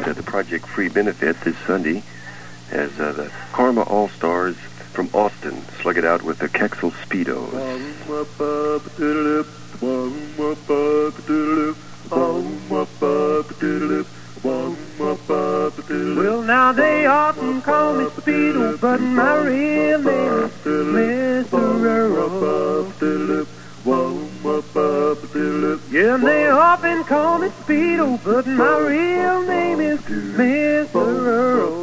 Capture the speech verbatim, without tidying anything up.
uh, the Project Free benefit this Sunday as uh, the Karma All-Stars from Austin slug it out with the Kexel Speedos. Well, now they often call me Speedo, but my real name is Mister Earl. Yeah, they often call me Speedo, but my real name is Mister Earl.